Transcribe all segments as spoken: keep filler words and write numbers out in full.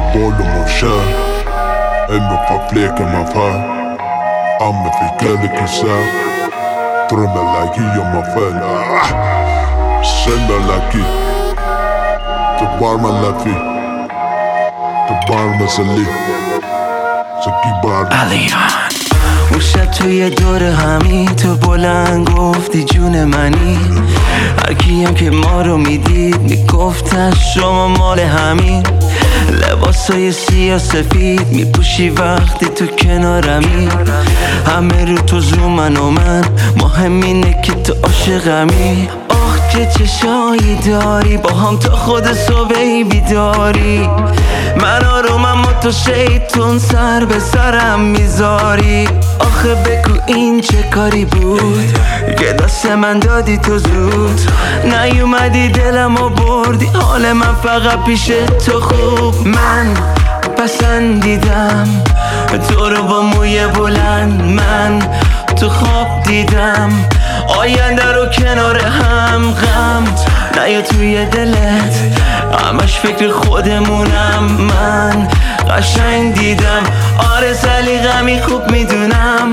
bollen shine en me verplekken mijn vaar. Aan me verkelijk je zaak. Drummen like je mijn vel. Zender like je. De warme laffie. De warme zali. Zaki bar علیان اون شب توی دور همی تو بلند گفتی جون منی. هر کیم که ما رو میدید میگفتن شما مال همین. لباسای سیاه سفید میپوشی وقتی تو کنارمی. همه رو تو زومن و من مهم اینه که تو عاشقمی. آخ چه چشایی داری با هم تا خود صبحی بیداری. من آرومم و تو شیطون سر به سرم میذاری. آخه بگو این چه کاری بود که دست من دادی تو زود. نیومدی دلم و بردی حال من فقط پیش تو خوب. من پسندیدم تو رو با موی بلند. من تو خواب دیدم آینده رو کنار هم. غم نیا توی دلت همش فکر خودمونم. من قشنگ دیدم آره سلیقه‌می خوب میدونم.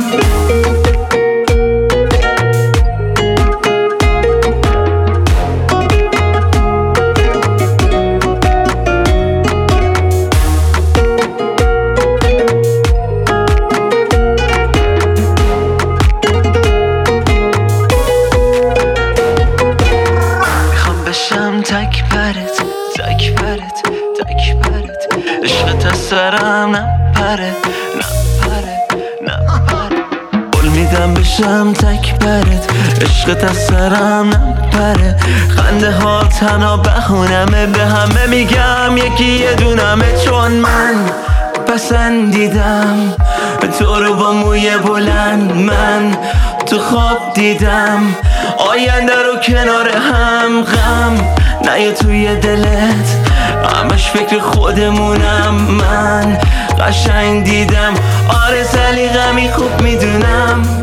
تک پرت تک پرت تک پرت عشقت از سرم نپره نپره نپره. قول میدم بشم تک پرت عشقت از سرم نپره. خنده ها تنها بهونمه به همه میگم یکی یه دونمه. چون من پسندیدم تو رو با موی بلند. من تو خواب دیدم آینده رو کنار هم. غم نیا توی دلت همش فکر خودمونم. من قشنگ دیدم آره سلیقه‌می خوب میدونم.